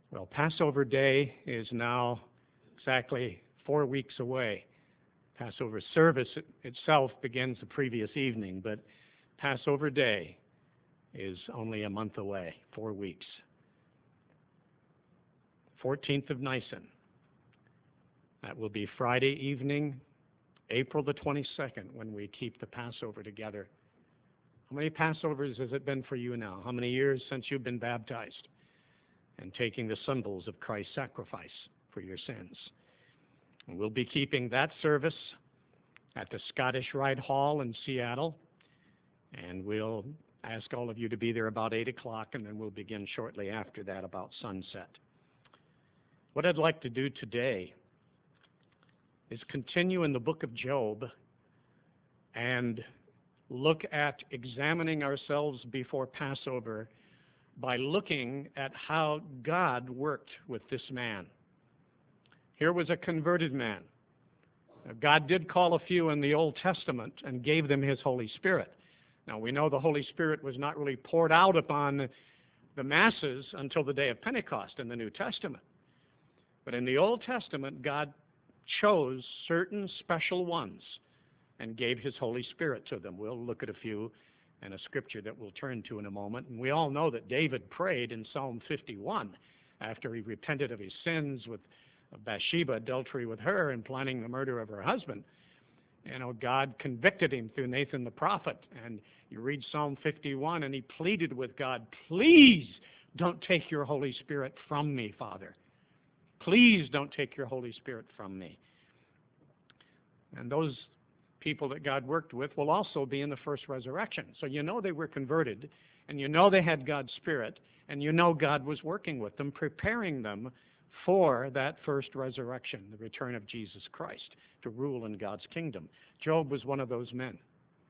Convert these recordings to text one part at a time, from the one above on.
Well, Passover Day is now exactly 4 weeks away. Passover service itself begins the previous evening, but Passover Day is only a month away, 4 weeks. 14th of Nisan. That will be Friday evening, April the 22nd, when we keep the Passover together. How many Passovers has it been for you now? How many years since you've been baptized and taking the symbols of Christ's sacrifice for your sins? And we'll be keeping that service at the Scottish Rite Hall in Seattle, and we'll ask all of you to be there about 8 o'clock, and then we'll begin shortly after that, about sunset. What I'd like to do today is continue in the book of Job and look at examining ourselves before Passover by looking at how God worked with this man. Here was a converted man. God did call a few in the Old Testament and gave them His Holy Spirit. Now, we know the Holy Spirit was not really poured out upon the masses until the day of Pentecost in the New Testament. But in the Old Testament, God chose certain special ones and gave His Holy Spirit to them. We'll look at a few in a scripture that we'll turn to in a moment. And we all know that David prayed in Psalm 51 after he repented of his sins with Bathsheba, adultery with her, and planning the murder of her husband. You know, God convicted him through Nathan the prophet. And you read Psalm 51, and he pleaded with God, "Please don't take your Holy Spirit from me, Father. Please don't take your Holy Spirit from me." And those people that God worked with will also be in the first resurrection. So you know they were converted, and you know they had God's Spirit, and you know God was working with them, preparing them for that first resurrection, the return of Jesus Christ, to rule in God's kingdom. Job was one of those men.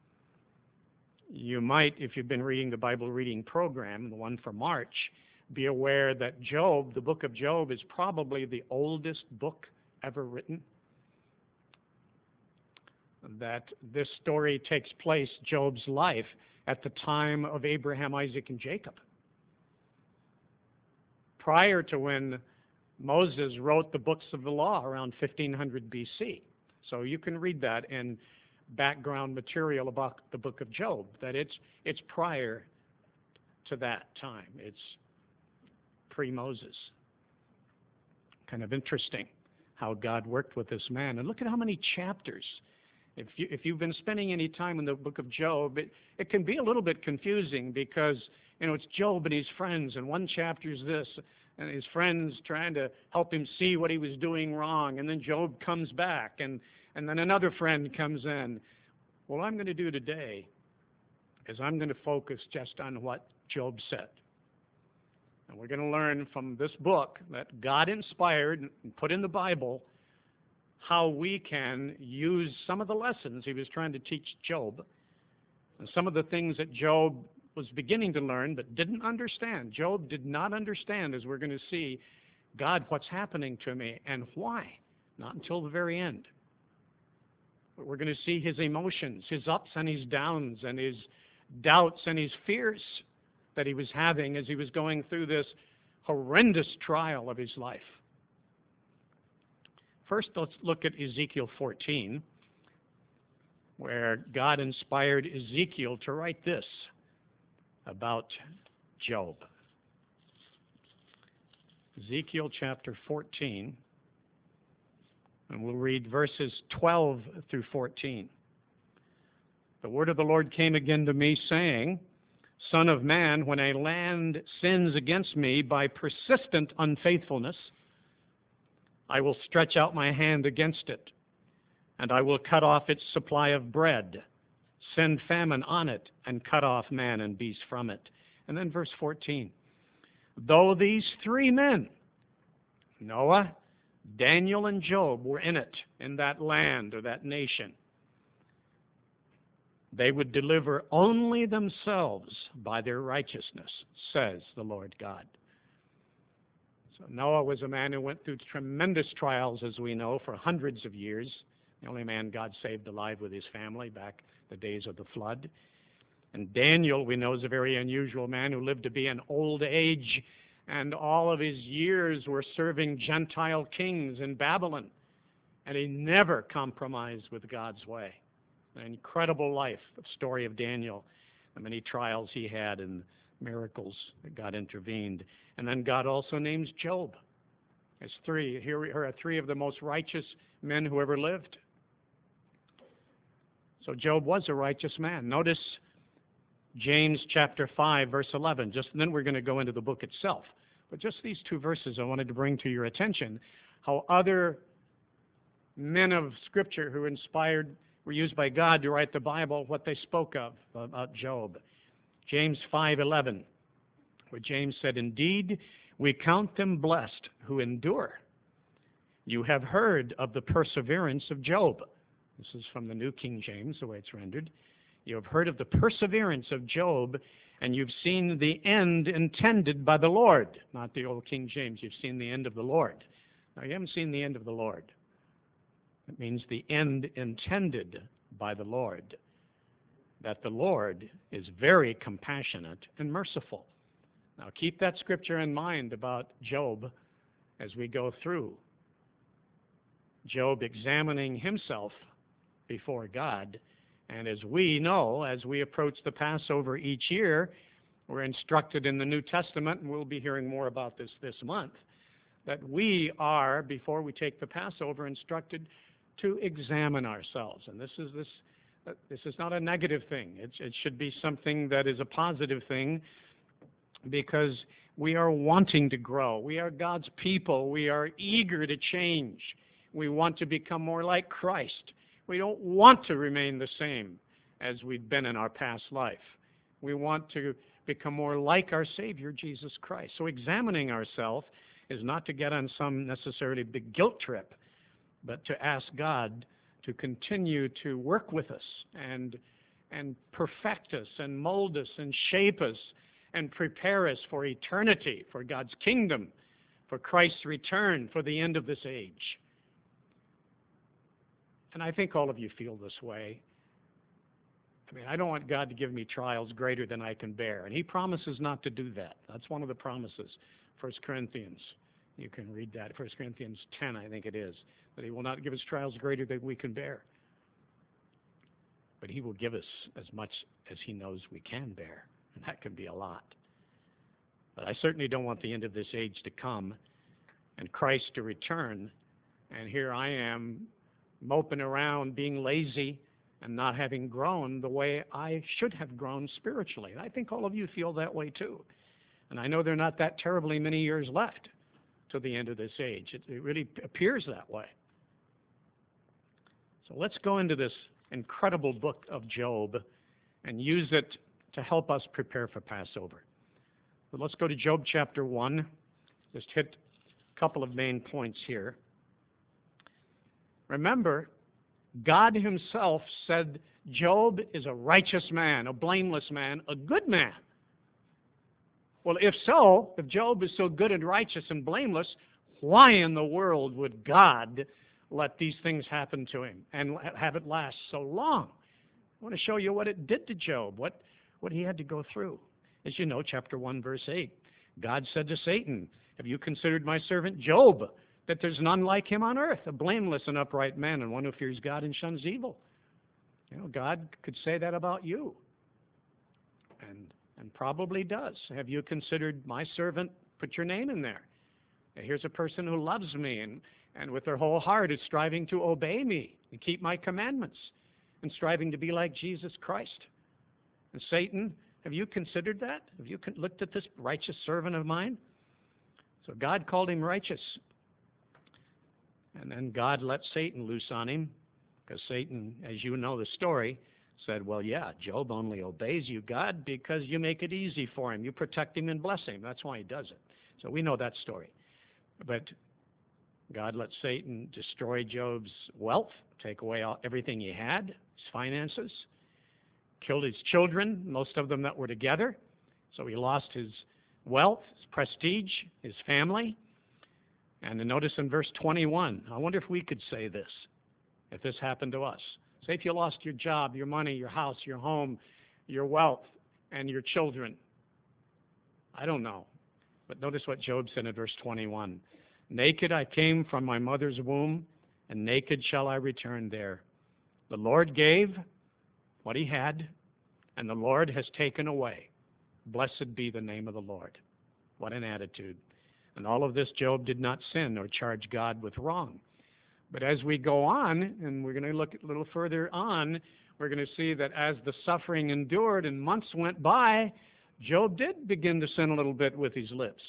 You might, if you've been reading the Bible reading program, the one for March, be aware that Job, the book of Job, is probably the oldest book ever written. That this story takes place, Job's life, at the time of Abraham, Isaac, and Jacob. Prior to when Moses wrote the books of the law around 1500 BC. So you can read that in background material about the book of Job, that it's prior to that time. It's pre-Moses. Kind of interesting how God worked with this man. And look at how many chapters. If you've been spending any time in the book of Job, it can be a little bit confusing because, you know, it's Job and his friends, and one chapter is this, and his friends trying to help him see what he was doing wrong, and then Job comes back, and then another friend comes in. What I'm going to do today is I'm going to focus just on what Job said. And we're going to learn from this book that God inspired and put in the Bible how we can use some of the lessons He was trying to teach Job, and some of the things that Job was beginning to learn but didn't understand. Job did not understand, as we're going to see, God, what's happening to me and why? Not until the very end. But we're going to see his emotions, his ups and his downs, and his doubts and his fears that he was having as he was going through this horrendous trial of his life. First, let's look at Ezekiel 14, where God inspired Ezekiel to write this about Job. Ezekiel chapter 14, and we'll read verses 12 through 14. The word of the Lord came again to me, saying, "Son of man, when a land sins against me by persistent unfaithfulness, I will stretch out my hand against it, and I will cut off its supply of bread, send famine on it, and cut off man and beast from it." And then verse 14. Though these three men, Noah, Daniel, and Job, were in it, in that land or that nation, they would deliver only themselves by their righteousness, says the Lord God. So Noah was a man who went through tremendous trials, as we know, for hundreds of years. The only man God saved alive with his family back the days of the flood. And Daniel, we know, is a very unusual man who lived to be an old age and all of his years were serving Gentile kings in Babylon, and he never compromised with God's way. An incredible life, the story of Daniel, the many trials he had and miracles that God intervened. And then God also names Job as three. Here are three of the most righteous men who ever lived. So Job was a righteous man. Notice James chapter 5, verse 11. And then we're going to go into the book itself. But just these two verses I wanted to bring to your attention, how other men of Scripture who were used by God to write the Bible, what they spoke of about Job. James 5:11, where James said, "Indeed, we count them blessed who endure. You have heard of the perseverance of Job." This is from the New King James, the way it's rendered. "You have heard of the perseverance of Job, and you've seen the end intended by the Lord." Not the old King James. You've seen the end of the Lord. Now, you haven't seen the end of the Lord. It means the end intended by the Lord. That the Lord is very compassionate and merciful. Now, keep that scripture in mind about Job as we go through. Job examining himself before God. And as we know, as we approach the Passover each year, we're instructed in the New Testament, and we'll be hearing more about this month, that we are, before we take the Passover, instructed to examine ourselves. And this is not a negative thing. It should be something that is a positive thing, because we are wanting to grow. We are God's people. We are eager to change. We want to become more like Christ. We don't want to remain the same as we've been in our past life. We want to become more like our Savior, Jesus Christ. So examining ourselves is not to get on some necessarily big guilt trip, but to ask God to continue to work with us and perfect us and mold us and shape us and prepare us for eternity, for God's kingdom, for Christ's return, for the end of this age. And I think all of you feel this way. I mean, I don't want God to give me trials greater than I can bear. And he promises not to do that. That's one of the promises. 1 Corinthians, you can read that. 1 Corinthians 10, I think it is, that he will not give us trials greater than we can bear. But he will give us as much as he knows we can bear. And that can be a lot. But I certainly don't want the end of this age to come and Christ to return. And here I am moping around, being lazy, and not having grown the way I should have grown spiritually. And I think all of you feel that way too. And I know there are not that terribly many years left to the end of this age. It really appears that way. So let's go into this incredible book of Job and use it to help us prepare for Passover. But let's go to Job chapter 1. Just hit a couple of main points here. Remember, God himself said Job is a righteous man, a blameless man, a good man. Well, if so, if Job is so good and righteous and blameless, why in the world would God let these things happen to him and have it last so long? I want to show you what it did to Job, what he had to go through. As you know, chapter 1, verse 8, God said to Satan, "Have you considered my servant Job, that there's none like him on earth, a blameless and upright man, and one who fears God and shuns evil?" You know, God could say that about you, and probably does. Have you considered my servant? Put your name in there. Here's a person who loves me and with their whole heart is striving to obey me and keep my commandments and striving to be like Jesus Christ. And Satan, have you considered that? Have you looked at this righteous servant of mine? So God called him righteous. And then God let Satan loose on him, because Satan, as you know the story, said, "Well, yeah, Job only obeys you, God, because you make it easy for him. You protect him and bless him. That's why he does it." So we know that story. But God let Satan destroy Job's wealth, take away everything he had, his finances, killed his children, most of them that were together. So he lost his wealth, his prestige, his family. And then notice in verse 21, I wonder if we could say this, if this happened to us. Say if you lost your job, your money, your house, your home, your wealth, and your children. I don't know. But notice what Job said in verse 21. Naked I came from my mother's womb, and naked shall I return there. The Lord gave what he had, and the Lord has taken away. Blessed be the name of the Lord. What an attitude. And all of this, Job did not sin or charge God with wrong. But as we go on, and we're going to look a little further on, we're going to see that as the suffering endured and months went by, Job did begin to sin a little bit with his lips,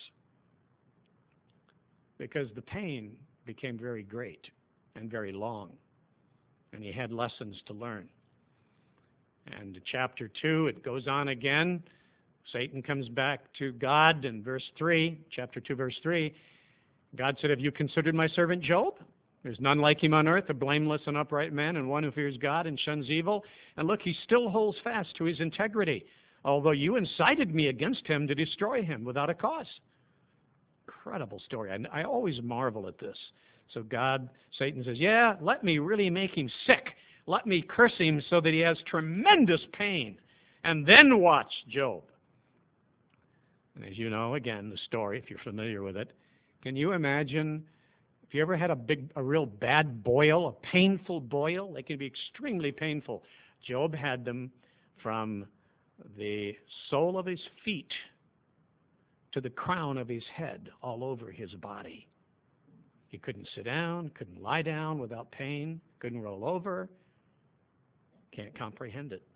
because the pain became very great and very long, and he had lessons to learn. And chapter 2, it goes on again. Satan comes back to God in verse 3, chapter 2, verse 3. God said, have you considered my servant Job? There's none like him on earth, a blameless and upright man, and one who fears God and shuns evil. And look, he still holds fast to his integrity, although you incited me against him to destroy him without a cause. Incredible story. I always marvel at this. So Satan says, yeah, let me really make him sick. Let me curse him so that he has tremendous pain. And then watch Job. And as you know, again, the story, if you're familiar with it, can you imagine if you ever had a real bad boil, a painful boil? They can be extremely painful. Job had them from the sole of his feet to the crown of his head, all over his body. He couldn't sit down, couldn't lie down without pain, couldn't roll over. Can't comprehend it.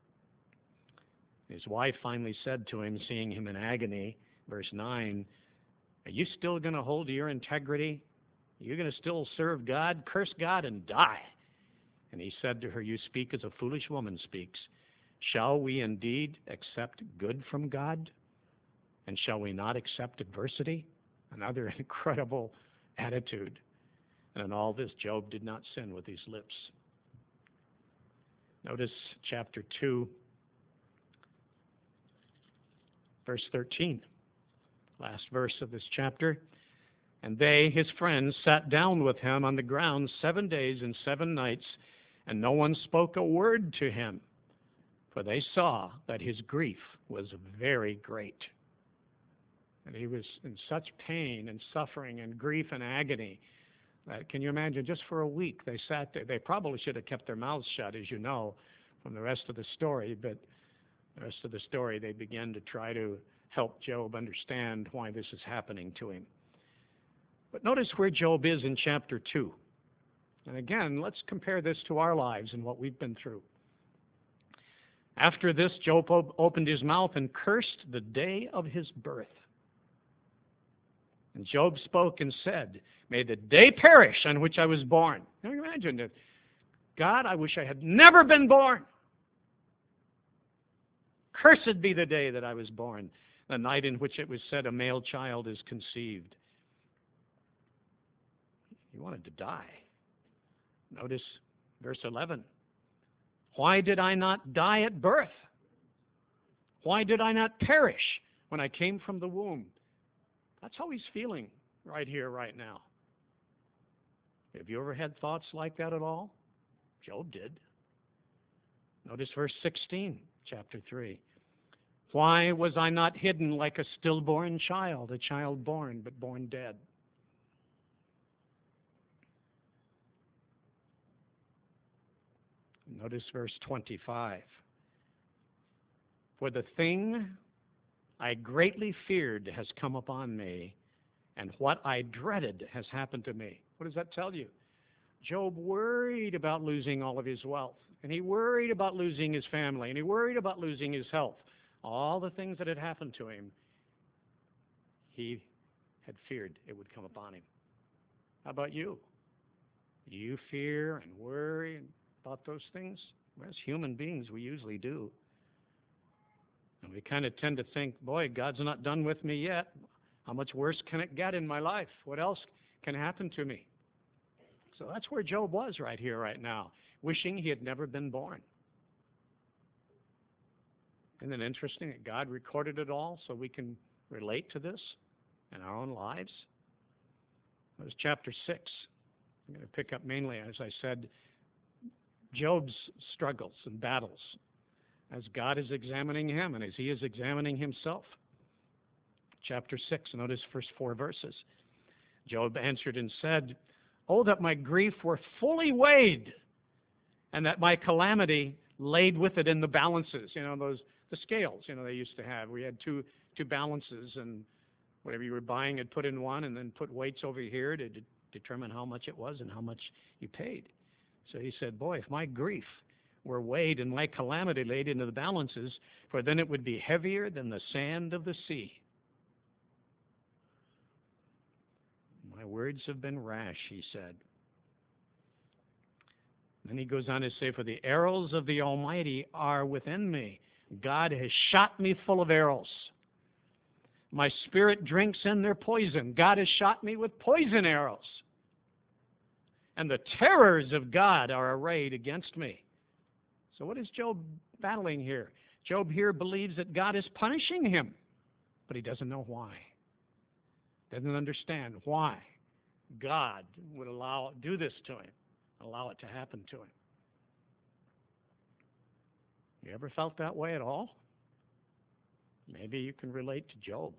His wife finally said to him, seeing him in agony, verse 9, are you still going to hold to your integrity? Are you going to still serve God? Curse God and die. And he said to her, you speak as a foolish woman speaks. Shall we indeed accept good from God? And shall we not accept adversity? Another incredible attitude. And in all this, Job did not sin with his lips. Notice chapter 2, verse 13. Last verse of this chapter. And they, his friends, sat down with him on the ground 7 days and 7 nights, and no one spoke a word to him, for they saw that his grief was very great. And he was in such pain and suffering and grief and agony that, can you imagine, just for a week they sat there. They probably should have kept their mouths shut, as you know, from the rest of the story, but the rest of the story they began to try to help Job understand why this is happening to him. But notice where Job is in chapter 2. And again, let's compare this to our lives and what we've been through. After this, Job opened his mouth and cursed the day of his birth. And Job spoke and said, may the day perish on which I was born. Now imagine it. God, I wish I had never been born. Cursed be the day that I was born, the night in which it was said a male child is conceived. He wanted to die. Notice verse 11. Why did I not die at birth? Why did I not perish when I came from the womb? That's how he's feeling right here, right now. Have you ever had thoughts like that at all? Job did. Notice verse 16, chapter 3. Why was I not hidden like a stillborn child, a child born but born dead? Notice verse 25. For the thing I greatly feared has come upon me, and what I dreaded has happened to me. What does that tell you? Job worried about losing all of his wealth, and he worried about losing his family, and he worried about losing his health. All the things that had happened to him, he had feared it would come upon him. How about you? Do you fear and worry about those things? Well, as human beings, we usually do. And we kind of tend to think, boy, God's not done with me yet. How much worse can it get in my life? What else can happen to me? So that's where Job was right here, right now, wishing he had never been born. Isn't it interesting that God recorded it all so we can relate to this in our own lives? It was chapter 6. I'm going to pick up mainly, as I said, Job's struggles and battles as God is examining him and as he is examining himself. chapter 6. Notice first 4 verses. Job answered and said, "Oh, that my grief were fully weighed, and that my calamity laid with it in the balances." The scales, they used to have. We had two balances, and whatever you were buying, had put in one, and then put weights over here to determine how much it was and how much you paid. So he said, boy, if my grief were weighed and my calamity laid into the balances, for then it would be heavier than the sand of the sea. My words have been rash, he said. Then he goes on to say, for the arrows of the Almighty are within me. God has shot me full of arrows. My spirit drinks in their poison. God has shot me with poison arrows. And the terrors of God are arrayed against me. So what is Job battling here? Job here believes that God is punishing him, but he doesn't know why. Doesn't understand why God would do this to him, allow it to happen to him. You ever felt that way at all? Maybe you can relate to Job.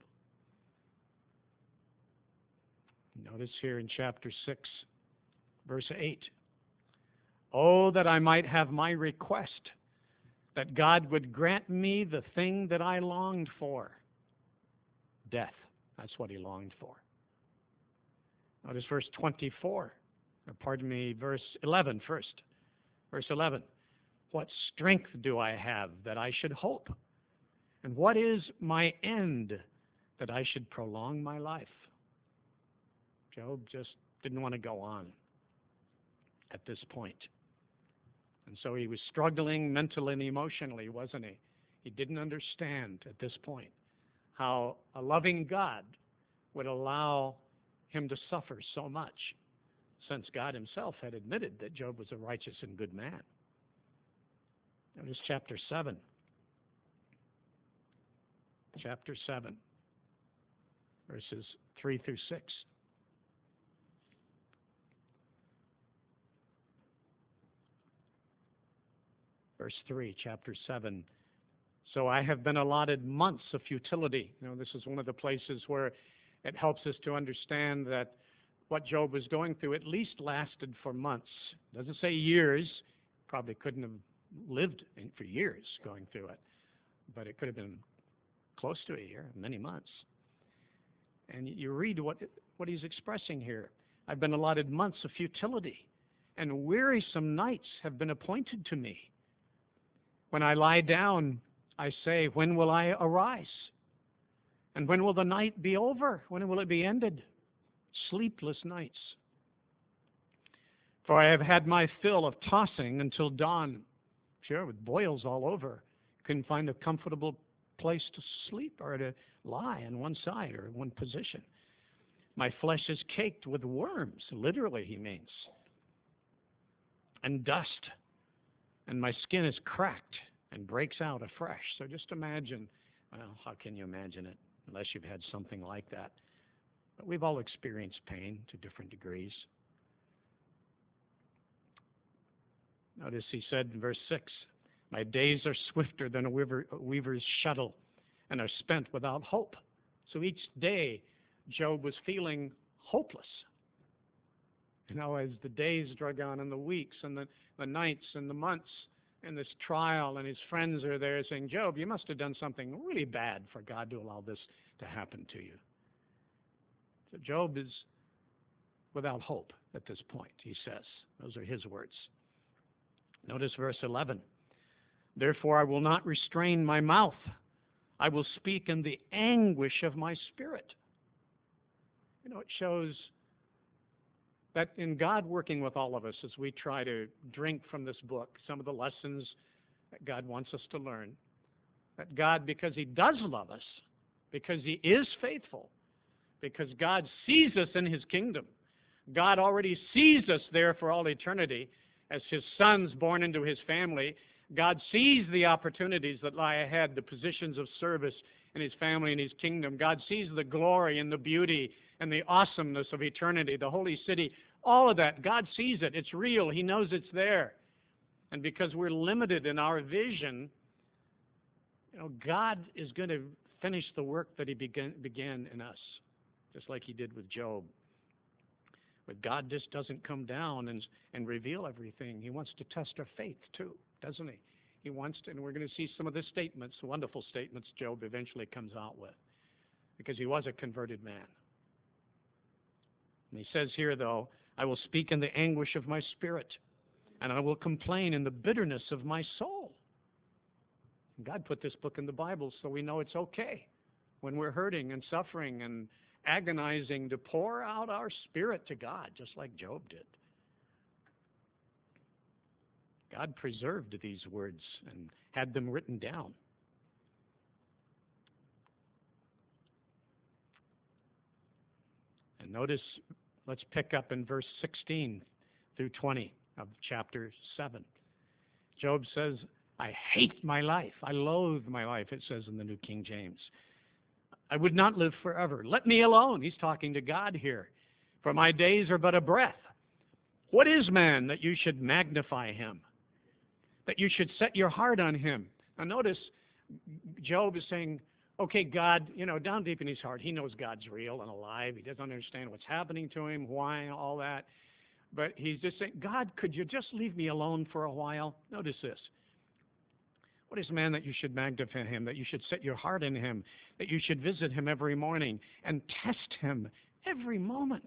Notice here in chapter 6, verse 8. Oh, that I might have my request, that God would grant me the thing that I longed for. Death. That's what he longed for. Notice verse 24. Verse 11 first. Verse 11. What strength do I have that I should hope? And what is my end that I should prolong my life? Job just didn't want to go on at this point. And so he was struggling mentally and emotionally, wasn't he? He didn't understand at this point how a loving God would allow him to suffer so much, since God himself had admitted that Job was a righteous and good man. Notice chapter 7. Chapter 7, verses 3 through 6. Verse 3, chapter 7. So I have been allotted months of futility. This is one of the places where it helps us to understand that what Job was going through at least lasted for months. It doesn't say years. Probably couldn't have lived for years going through it. But it could have been close to a year, many months. And you read what he's expressing here. I've been allotted months of futility, and wearisome nights have been appointed to me. When I lie down, I say, when will I arise? And when will the night be over? When will it be ended? Sleepless nights. For I have had my fill of tossing until dawn. Sure, with boils all over. Couldn't find a comfortable place to sleep or to lie on one side or one position. My flesh is caked with worms, literally he means, and dust, and my skin is cracked and breaks out afresh. So just imagine, well, how can you imagine it unless you've had something like that? But we've all experienced pain to different degrees. Notice he said in verse 6, my days are swifter than a weaver's shuttle and are spent without hope. So each day, Job was feeling hopeless. As the days drug on and the weeks and the nights and the months and this trial, and his friends are there saying, Job, you must have done something really bad for God to allow this to happen to you. So Job is without hope at this point, he says. Those are his words. Notice verse 11. Therefore I will not restrain my mouth. I will speak in the anguish of my spirit. It shows that in God working with all of us as we try to drink from this book, some of the lessons that God wants us to learn, that God, because he does love us, because he is faithful, because God sees us in his kingdom, God already sees us there for all eternity as his sons born into his family. God sees the opportunities that lie ahead, the positions of service in his family and his kingdom. God sees the glory and the beauty and the awesomeness of eternity, the holy city, all of that. God sees it. It's real. He knows it's there. And because we're limited in our vision, God is going to finish the work that he began in us, just like he did with Job. But God just doesn't come down and reveal everything. He wants to test our faith too, doesn't he? He wants to, and we're going to see some of the statements, wonderful statements Job eventually comes out with, because he was a converted man. And he says here, though, I will speak in the anguish of my spirit, and I will complain in the bitterness of my soul. And God put this book in the Bible so we know it's okay when we're hurting and suffering and agonizing to pour out our spirit to God, just like Job did. God preserved these words and had them written down. And notice, let's pick up in verse 16 through 20 of chapter 7. Job says, I hate my life. I loathe my life, it says in the New King James. I would not live forever. Let me alone. He's talking to God here. For my days are but a breath. What is man that you should magnify him? That you should set your heart on him? Now notice, Job is saying, okay, God, down deep in his heart, he knows God's real and alive. He doesn't understand what's happening to him, why, all that. But he's just saying, God, could you just leave me alone for a while? Notice this. What is man that you should magnify him, that you should set your heart in him, that you should visit him every morning and test him every moment?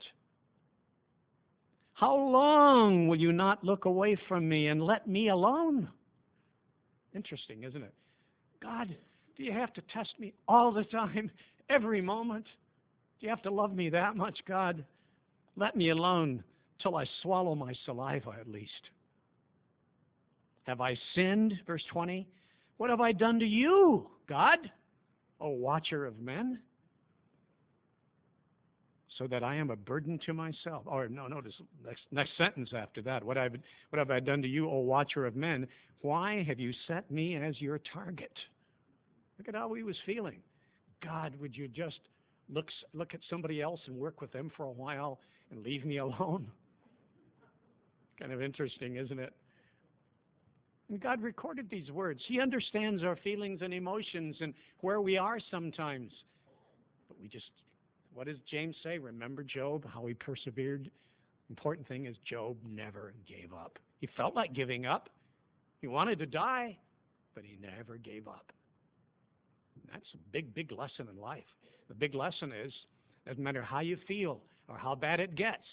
How long will you not look away from me and let me alone? Interesting, isn't it? God, do you have to test me all the time, every moment? Do you have to love me that much, God? Let me alone till I swallow my saliva at least. Have I sinned? Verse 20. What have I done to you, God, O watcher of men? So that I am a burden to myself. Or no, notice next sentence after that. What have I done to you, O watcher of men? Why have you set me as your target? Look at how he was feeling. God, would you just look at somebody else and work with them for a while and leave me alone? Kind of interesting, isn't it? And God recorded these words. He understands our feelings and emotions and where we are sometimes. But what does James say? Remember Job, how he persevered? Important thing is Job never gave up. He felt like giving up. He wanted to die, but he never gave up. That's a big, big lesson in life. The big lesson is, doesn't matter how you feel or how bad it gets,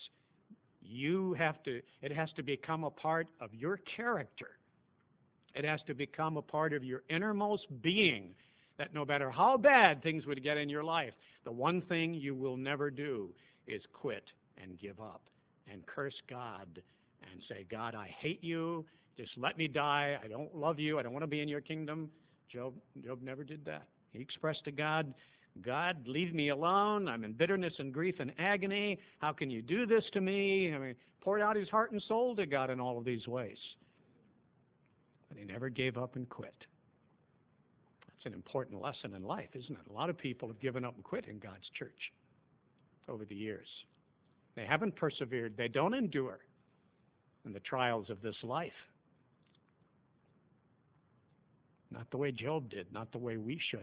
it has to become a part of your character. It has to become a part of your innermost being, that no matter how bad things would get in your life, the one thing you will never do is quit and give up and curse God and say, God, I hate you. Just let me die. I don't love you. I don't want to be in your kingdom. Job never did that. He expressed to God, God, leave me alone. I'm in bitterness and grief and agony. How can you do this to me? Poured out his heart and soul to God in all of these ways. But he never gave up and quit. That's an important lesson in life, isn't it? A lot of people have given up and quit in God's church over the years. They haven't persevered. They don't endure in the trials of this life. Not the way Job did, not the way we should.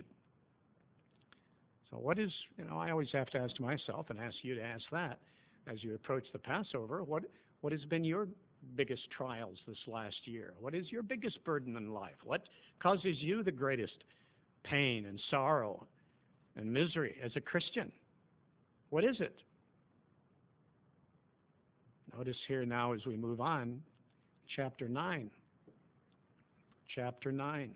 So I always have to ask myself and ask you to ask that as you approach the Passover, what has been your biggest trials this last year? What is your biggest burden in life? What causes you the greatest pain and sorrow and misery as a Christian? What is it? Notice here now as we move on, chapter 9. Chapter 9.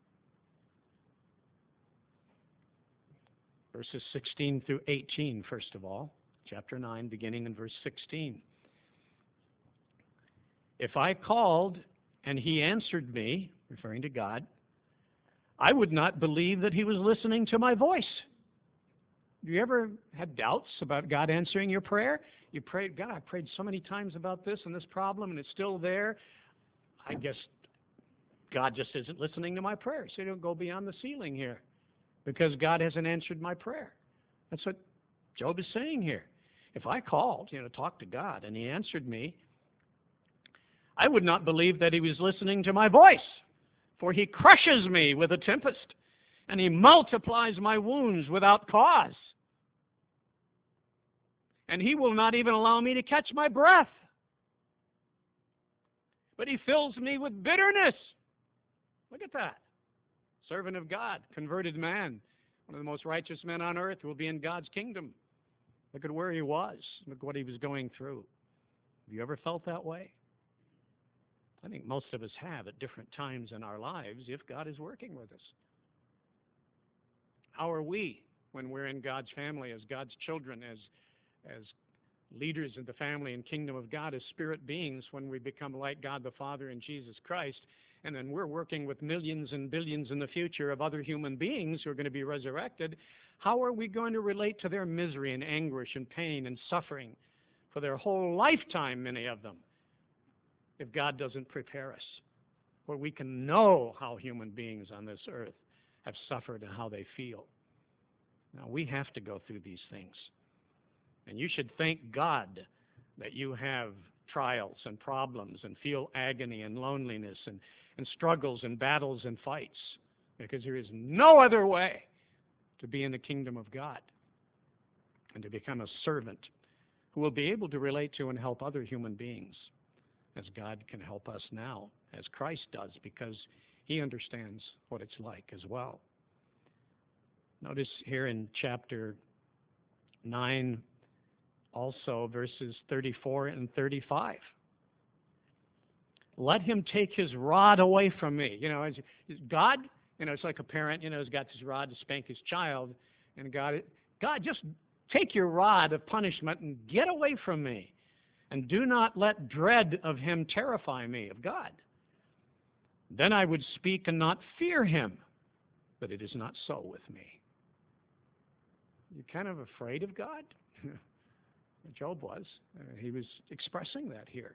Verses 16 through 18, first of all. Chapter 9, beginning in verse 16. If I called and he answered me, referring to God, I would not believe that he was listening to my voice. Do you ever had doubts about God answering your prayer? You prayed, God, I prayed so many times about this and this problem and it's still there. I guess God just isn't listening to my prayer. So you don't go beyond the ceiling here because God hasn't answered my prayer. That's what Job is saying here. If I called, talked to God and he answered me, I would not believe that he was listening to my voice, for he crushes me with a tempest. And he multiplies my wounds without cause. And he will not even allow me to catch my breath. But he fills me with bitterness. Look at that. Servant of God, converted man, one of the most righteous men on earth, will be in God's kingdom. Look at where he was. Look what he was going through. Have you ever felt that way? I think most of us have at different times in our lives if God is working with us. How are we when we're in God's family, as God's children, as leaders of the family and kingdom of God, as spirit beings, when we become like God the Father and Jesus Christ, and then we're working with millions and billions in the future of other human beings who are going to be resurrected? How are we going to relate to their misery and anguish and pain and suffering for their whole lifetime, many of them, if God doesn't prepare us, where we can know how human beings on this earth have suffered and how they feel? Now, we have to go through these things. And you should thank God that you have trials and problems and feel agony and loneliness and struggles and battles and fights, because there is no other way to be in the kingdom of God and to become a servant who will be able to relate to and help other human beings as God can help us now, as Christ does, because he understands what it's like as well. Notice here in chapter 9, also verses 34 and 35. Let him take his rod away from me. As God, it's like a parent, has got this rod to spank his child, and God, just take your rod of punishment and get away from me, and do not let dread of him terrify me, of God. Then I would speak and not fear him, but it is not so with me. You're kind of afraid of God? Job was. He was expressing that here.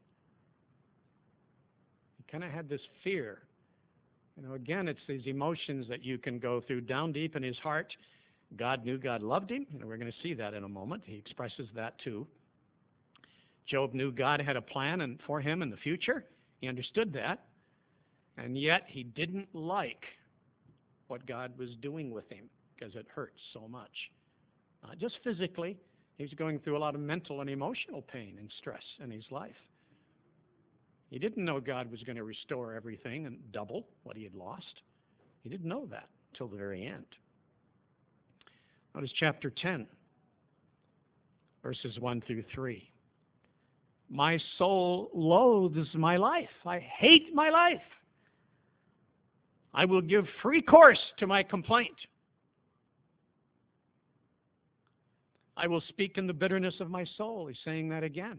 He kind of had this fear. Again, it's these emotions that you can go through down deep in his heart. God knew God loved him, and we're going to see that in a moment. He expresses that too. Job knew God had a plan for him in the future. He understood that. And yet he didn't like what God was doing with him because it hurt so much. Not just physically. He was going through a lot of mental and emotional pain and stress in his life. He didn't know God was going to restore everything and double what he had lost. He didn't know that until the very end. Notice chapter 10, verses 1 through 3. My soul loathes my life. I hate my life. I will give free course to my complaint. I will speak in the bitterness of my soul. He's saying that again.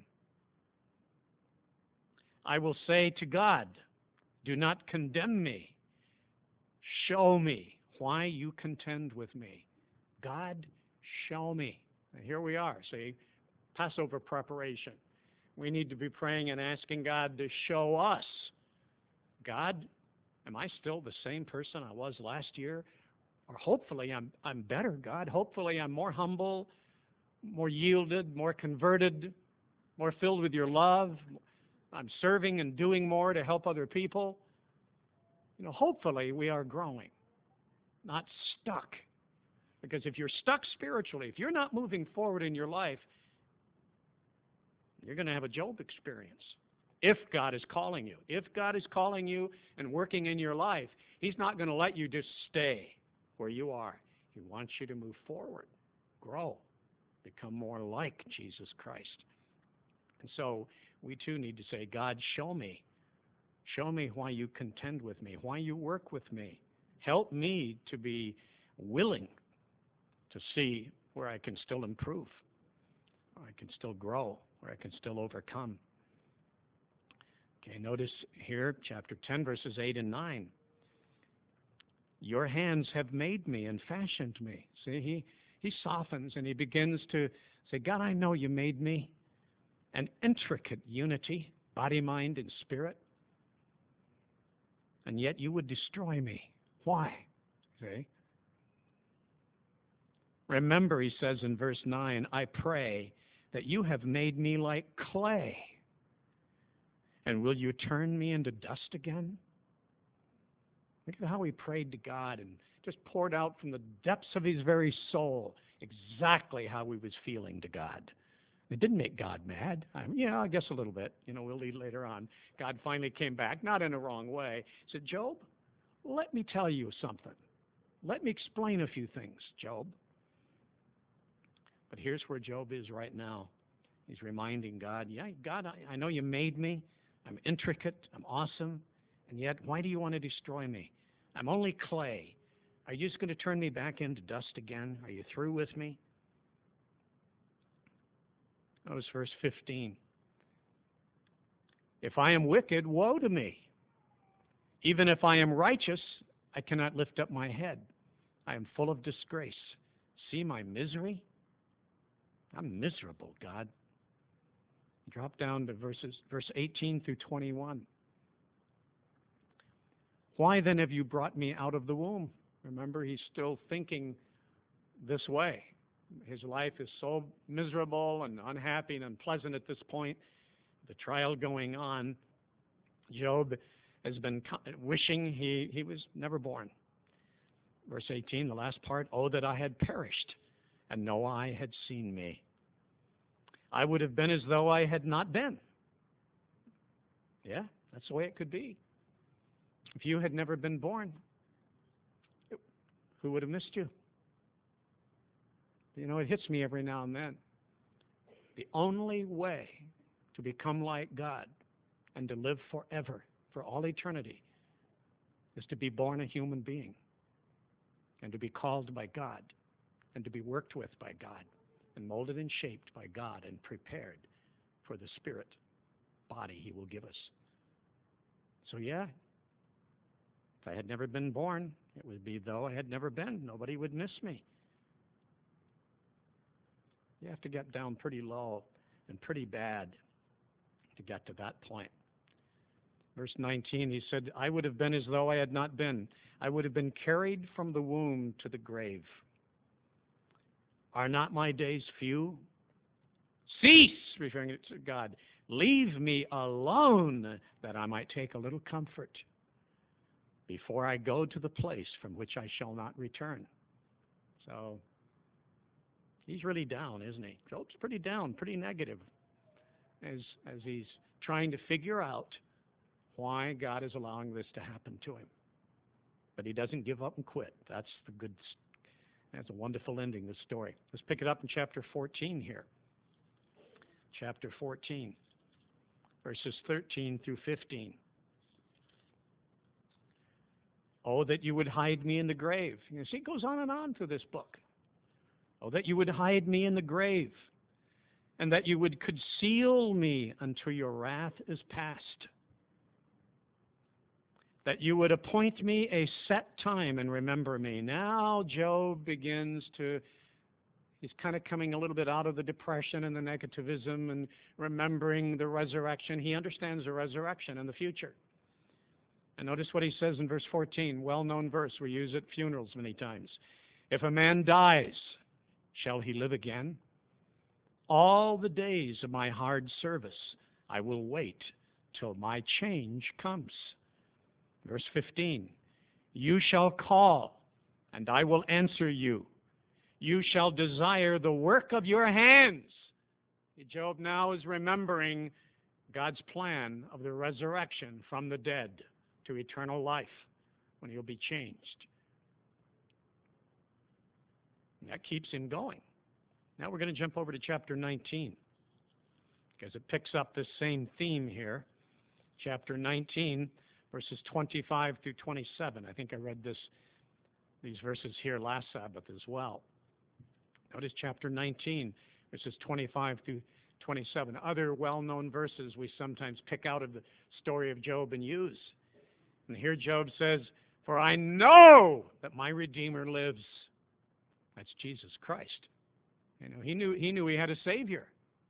I will say to God, do not condemn me. Show me why you contend with me. God, show me. And here we are, see, Passover preparation. We need to be praying and asking God to show us. God, am I still the same person I was last year? Or hopefully I'm better, God. Hopefully I'm more humble, more yielded, more converted, more filled with your love. I'm serving and doing more to help other people. Hopefully we are growing, not stuck. Because if you're stuck spiritually, if you're not moving forward in your life, you're going to have a Job experience. If God is calling you. If God is calling you and working in your life, he's not going to let you just stay where you are. He wants you to move forward, grow, become more like Jesus Christ. And so we too need to say, God, show me. Show me why you contend with me, why you work with me. Help me to be willing to see where I can still improve, where I can still grow, where I can still overcome. Okay, notice here, chapter 10, verses 8 and 9. Your hands have made me and fashioned me. See, he softens and he begins to say, God, I know you made me. An intricate unity, body, mind, and spirit. And yet you would destroy me. Why? See? Remember, he says in verse 9, I pray that you have made me like clay. And will you turn me into dust again? Look at how he prayed to God and just poured out from the depths of his very soul exactly how he was feeling to God. It didn't make God mad. Yeah, I guess a little bit. We'll read later on. God finally came back, not in a wrong way. He said, Job, let me tell you something. Let me explain a few things, Job. But here's where Job is right now. He's reminding God, yeah, God, I know you made me. I'm intricate. I'm awesome. And yet, why do you want to destroy me? I'm only clay. Are you just going to turn me back into dust again? Are you through with me? Notice verse 15. If I am wicked, woe to me. Even if I am righteous, I cannot lift up my head. I am full of disgrace. See my misery? I'm miserable, God. Drop down to verse 18 through 21. Why then have you brought me out of the womb? Remember, he's still thinking this way. His life is so miserable and unhappy and unpleasant at this point. The trial going on. Job has been wishing he was never born. Verse 18, the last part, oh, that I had perished, and no eye had seen me. I would have been as though I had not been. Yeah, that's the way it could be. If you had never been born, who would have missed you? It hits me every now and then. The only way to become like God and to live forever, for all eternity, is to be born a human being and to be called by God and to be worked with by God and molded and shaped by God and prepared for the spirit body he will give us. So yeah, if I had never been born, it would be though I had never been. Nobody would miss me. You have to get down pretty low and pretty bad to get to that point. Verse 19, he said, I would have been as though I had not been. I would have been carried from the womb to the grave. Are not my days few? Cease, referring to God. Leave me alone that I might take a little comfort before I go to the place from which I shall not return. So he's really down, isn't he? Job's pretty down, pretty negative as he's trying to figure out why God is allowing this to happen to him. But he doesn't give up and quit. That's a wonderful ending, this story. Let's pick it up in chapter 14 here. Chapter 14, verses 13 through 15. Oh, that you would hide me in the grave. You see, it goes on and on through this book. Oh, that you would hide me in the grave, and that you would conceal me until your wrath is past. That you would appoint me a set time and remember me. Now Job begins to, he's kind of coming a little bit out of the depression and the negativism and remembering the resurrection. He understands the resurrection and the future. And notice what he says in verse 14, well-known verse. We use it at funerals many times. If a man dies, shall he live again? All the days of my hard service I will wait till my change comes. Verse 15, you shall call, and I will answer you. You shall desire the work of your hands. Job now is remembering God's plan of the resurrection from the dead to eternal life when he'll be changed. And that keeps him going. Now we're going to jump over to chapter 19 because it picks up this same theme here. Chapter 19, verses 25 through 27. I think I read these verses here last Sabbath as well. Notice chapter 19, verses 25 through 27. Other well-known verses we sometimes pick out of the story of Job and use. And here Job says, for I know that my Redeemer lives. That's Jesus Christ. He knew he had a Savior.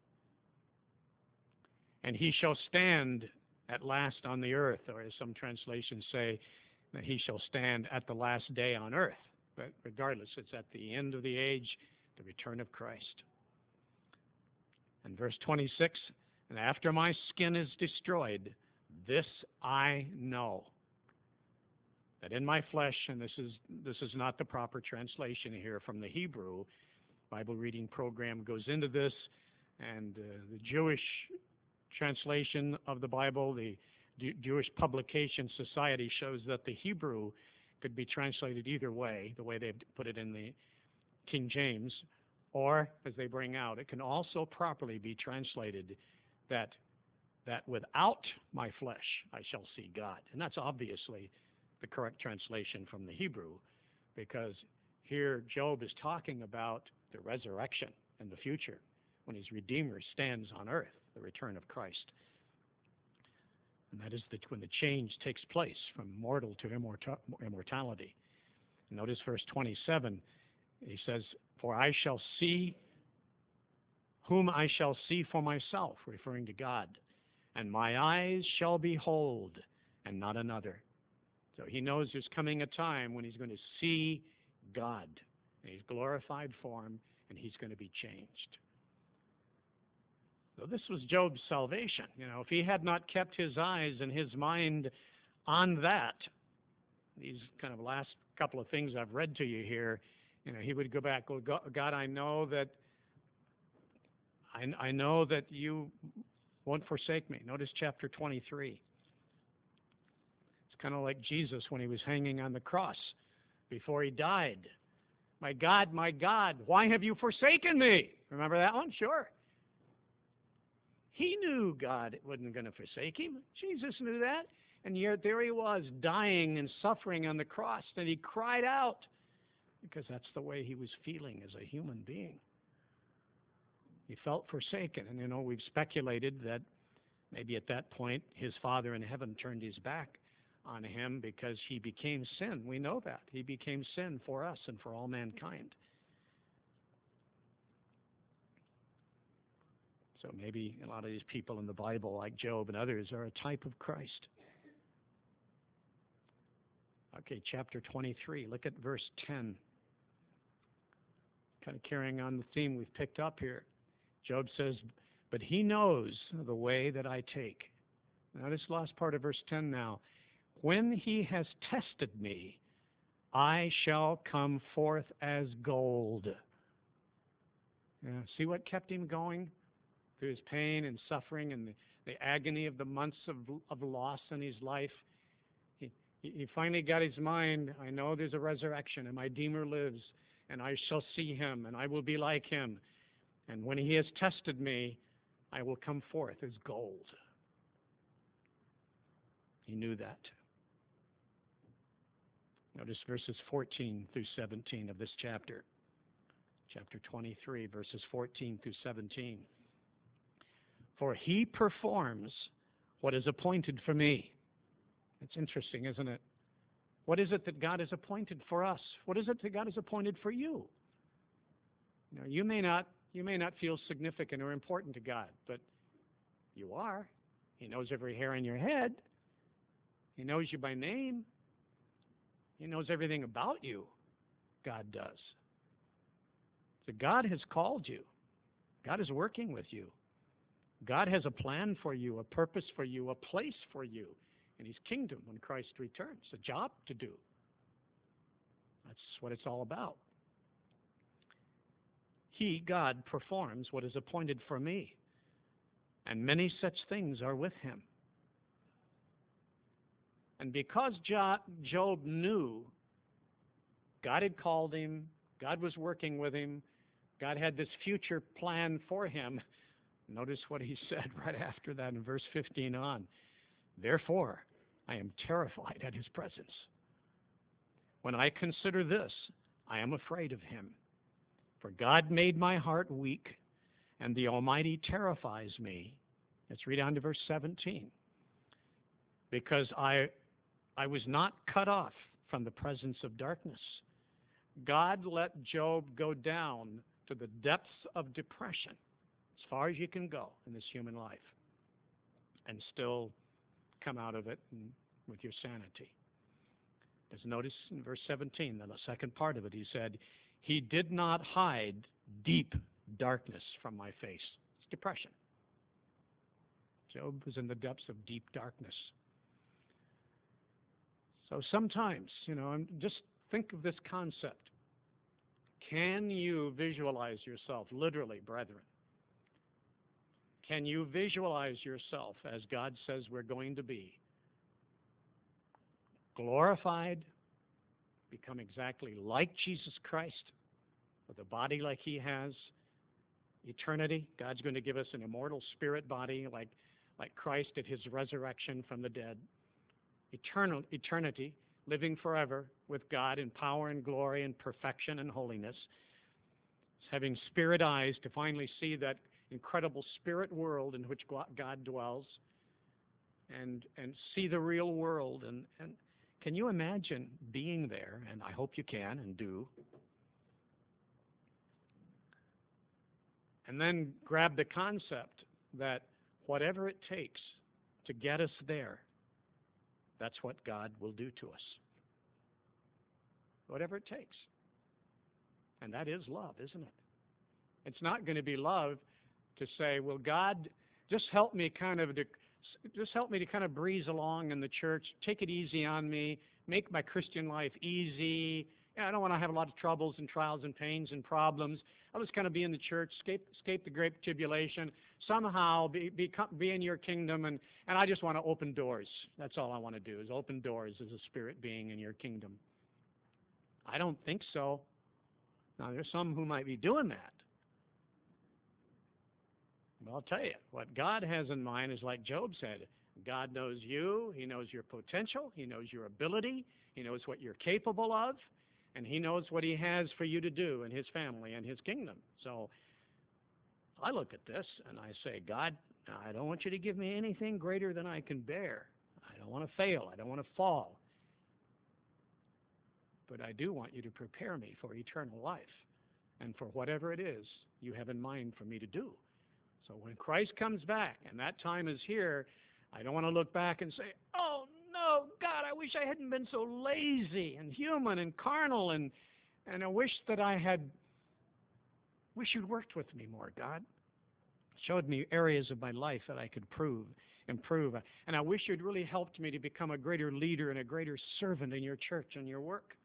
And he shall stand at last on the earth, or as some translations say, that he shall stand at the last day on earth. But regardless, it's at the end of the age, the return of Christ. And verse 26, and after my skin is destroyed, this I know, that in my flesh, and this is not the proper translation here from the Hebrew. Bible reading program goes into this, and the Jewish translation of the Bible, the Jewish Publication Society, shows that the Hebrew could be translated either way, the way they've put it in the King James, or, as they bring out, it can also properly be translated that without my flesh I shall see God. And that's obviously the correct translation from the Hebrew, because here Job is talking about the resurrection in the future, when his Redeemer stands on earth, the return of Christ. And that is when the change takes place from mortal to immortality. Notice verse 27, he says, "For I shall see whom I shall see for myself," referring to God, "and my eyes shall behold, and not another." So he knows there's coming a time when he's going to see God in his glorified form, and he's going to be changed. So this was Job's salvation. If he had not kept his eyes and his mind on that, these kind of last couple of things I've read to you here, he would go back, "Oh, God, I know that you won't forsake me." Notice chapter 23. It's kind of like Jesus when he was hanging on the cross before he died. My God, why have you forsaken me?" Remember that one? Sure. He knew God wasn't going to forsake him. Jesus knew that. And yet there he was, dying and suffering on the cross. And he cried out, because that's the way he was feeling as a human being. He felt forsaken. And we've speculated that maybe at that point his Father in heaven turned his back on him because he became sin. We know that. He became sin for us and for all mankind. So maybe a lot of these people in the Bible, like Job and others, are a type of Christ. Okay, chapter 23. Look at verse 10. Kind of carrying on the theme we've picked up here. Job says, "But he knows the way that I take." Notice the last part of verse 10 now. "When he has tested me, I shall come forth as gold." See what kept him going through his pain and suffering and the agony of the months of loss in his life? He finally got his mind, I know there's a resurrection and my Redeemer lives, and I shall see him and I will be like him. And when he has tested me, I will come forth as gold. He knew that. Notice verses 14 through 17 of this chapter. Chapter 23, verses 14 through 17. "For he performs what is appointed for me." It's interesting, isn't it? What is it that God has appointed for us? What is it that God has appointed for you? You may not feel significant or important to God, but you are. He knows every hair on your head. He knows you by name. He knows everything about you. God does. So God has called you. God is working with you. God has a plan for you, a purpose for you, a place for you in his kingdom when Christ returns, a job to do. That's what it's all about. He, God, performs what is appointed for me, and many such things are with him. And because Job knew God had called him, God was working with him, God had this future plan for him, notice what he said right after that in verse 15 on. "Therefore, I am terrified at his presence. When I consider this, I am afraid of him. For God made my heart weak, and the Almighty terrifies me." Let's read on to verse 17. "Because I was not cut off from the presence of darkness." God let Job go down to the depths of depression, as far as you can go in this human life, and still come out of it with your sanity. Just notice in verse 17, then the second part of it, he said, "He did not hide deep darkness from my face." It's depression. Job was in the depths of deep darkness. So sometimes, just think of this concept. Can you visualize yourself, literally, brethren? Can you visualize yourself as God says we're going to be? Glorified, become exactly like Jesus Christ, with a body like he has. Eternity, God's going to give us an immortal spirit body like Christ at his resurrection from the dead. Eternity, living forever with God in power and glory and perfection and holiness. Having spirit eyes to finally see that incredible spirit world in which God dwells and see the real world. And can you imagine being there? And I hope you can and do. And then grab the concept that whatever it takes to get us there, that's what God will do to us. Whatever it takes. And that is love, isn't it? It's not going to be love to say, well, God, just help me to kind of breeze along in the church, take it easy on me, make my Christian life easy. I don't want to have a lot of troubles and trials and pains and problems. I'll just kind of be in the church, escape the great tribulation, somehow be in your kingdom, and I just want to open doors. That's all I want to do, is open doors as a spirit being in your kingdom. I don't think so. Now, there's some who might be doing that. Well, I'll tell you, what God has in mind is like Job said. God knows you. He knows your potential. He knows your ability. He knows what you're capable of. And he knows what he has for you to do in his family and his kingdom. So I look at this and I say, God, I don't want you to give me anything greater than I can bear. I don't want to fail. I don't want to fall. But I do want you to prepare me for eternal life and for whatever it is you have in mind for me to do. So when Christ comes back and that time is here, I don't want to look back and say, oh, no, God, I wish I hadn't been so lazy and human and carnal, and I wish you'd worked with me more, God. Showed me areas of my life that I could improve. And I wish you'd really helped me to become a greater leader and a greater servant in your church and your work.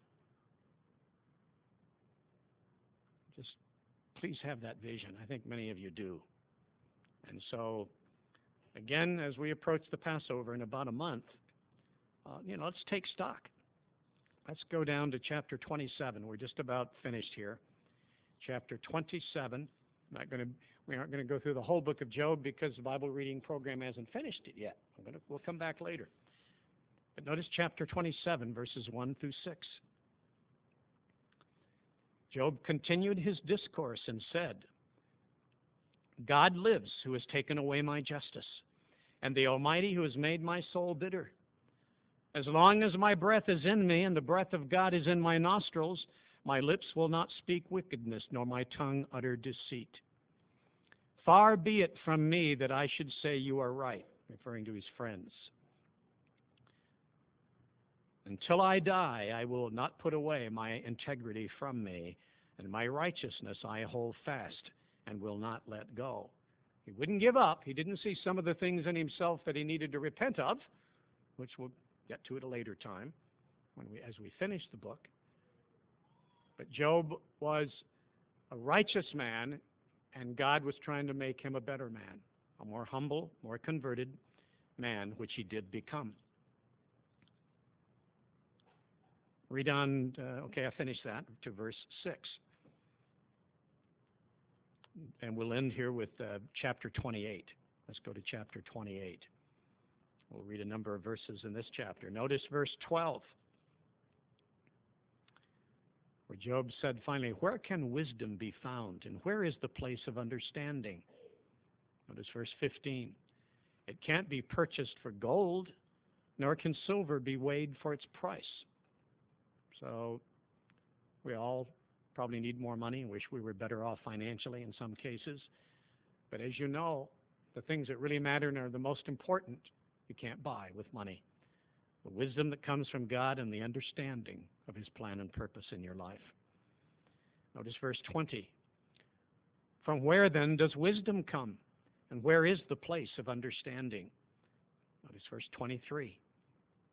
Just please have that vision. I think many of you do. And so, again, as we approach the Passover in about a month, let's take stock. Let's go down to chapter 27. We're just about finished here. Chapter 27. We aren't going to go through the whole book of Job because the Bible reading program hasn't finished it yet. We'll come back later. But notice chapter 27, verses 1 through 6. Job continued his discourse and said, God lives who has taken away my justice, and the Almighty who has made my soul bitter. As long as my breath is in me and the breath of God is in my nostrils, my lips will not speak wickedness, nor my tongue utter deceit. Far be it from me that I should say you are right, referring to his friends. Until I die, I will not put away my integrity from me, and my righteousness I hold fast and will not let go. He wouldn't give up. He didn't see some of the things in himself that he needed to repent of, which we'll get to at a later time as we finish the book. But Job was a righteous man, and God was trying to make him a better man, a more humble, more converted man, which he did become. Read on, I finished that, to verse 6. And we'll end here with chapter 28. Let's go to chapter 28. We'll read a number of verses in this chapter. Notice verse 12, where Job said finally, where can wisdom be found, and where is the place of understanding? Notice verse 15. It can't be purchased for gold, nor can silver be weighed for its price. So we all probably need more money and wish we were better off financially in some cases. But as you know, the things that really matter and are the most important, you can't buy with money. The wisdom that comes from God and the understanding of his plan and purpose in your life. Notice verse 20. From where then does wisdom come? And where is the place of understanding? Notice verse 23.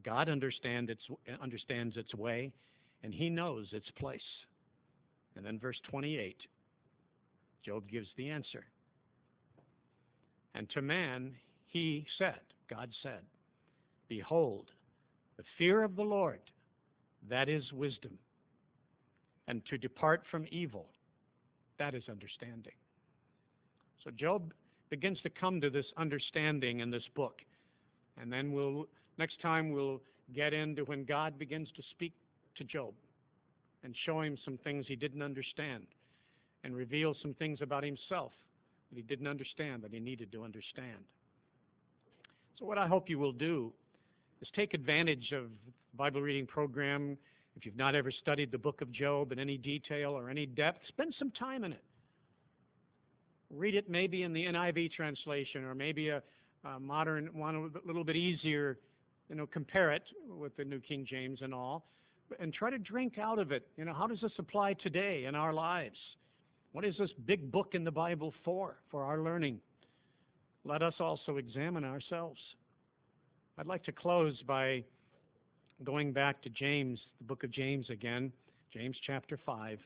God understands its way, and he knows its place. And then verse 28, Job gives the answer. And to man he said, God said, behold, the fear of the Lord, that is wisdom, and to depart from evil, that is understanding. So Job begins to come to this understanding in this book. And then next time we'll get into when God begins to speak to Job and show him some things he didn't understand and reveal some things about himself that he didn't understand, that he needed to understand. So what I hope you will do is take advantage of the Bible reading program. If you've not ever studied the book of Job in any detail or any depth, spend some time in it. Read it maybe in the NIV translation, or maybe a modern one, a little bit easier, compare it with the New King James and all, and try to drink out of it. How does this apply today in our lives? What is this big book in the Bible for our learning? Let us also examine ourselves. I'd like to close by going back to James, the book of James again, James chapter 5.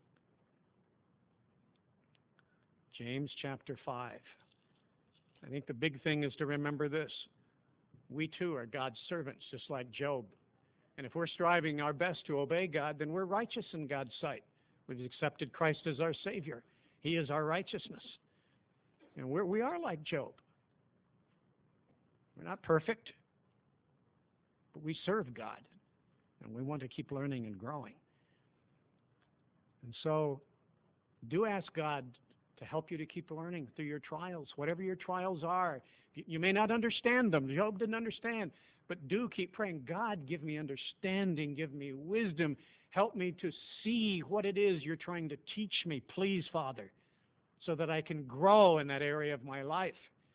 James chapter 5. I think the big thing is to remember this. We too are God's servants, just like Job. And if we're striving our best to obey God, then we're righteous in God's sight. We've accepted Christ as our Savior. He is our righteousness. And we are like Job. We're not perfect, but we serve God. And we want to keep learning and growing. And so do ask God to help you to keep learning through your trials, whatever your trials are. You may not understand them. Job didn't understand. But do keep praying, God, give me understanding, give me wisdom. Help me to see what it is you're trying to teach me, please, Father, so that I can grow in that area of my life.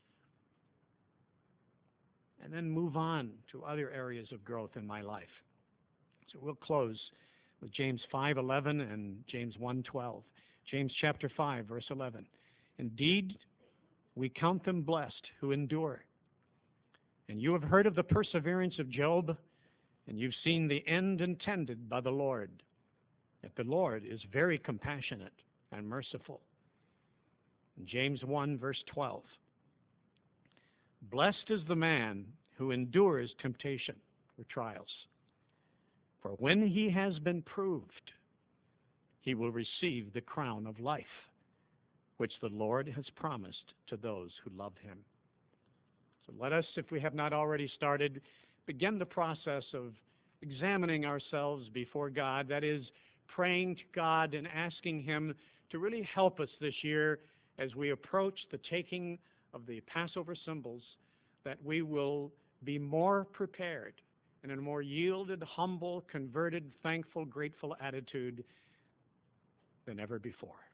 And then move on to other areas of growth in my life. So we'll close with James 5:11 and James 1:12. James chapter 5, verse 11. Indeed, we count them blessed who endure. And you have heard of the perseverance of Job, and you've seen the end intended by the Lord, that the Lord is very compassionate and merciful. In James 1, verse 12. Blessed is the man who endures temptation or trials, for when he has been proved, he will receive the crown of life, which the Lord has promised to those who love him. So let us, if we have not already started, begin the process of examining ourselves before God. That is, praying to God and asking him to really help us this year as we approach the taking of the Passover symbols, that we will be more prepared and in a more yielded, humble, converted, thankful, grateful attitude than ever before.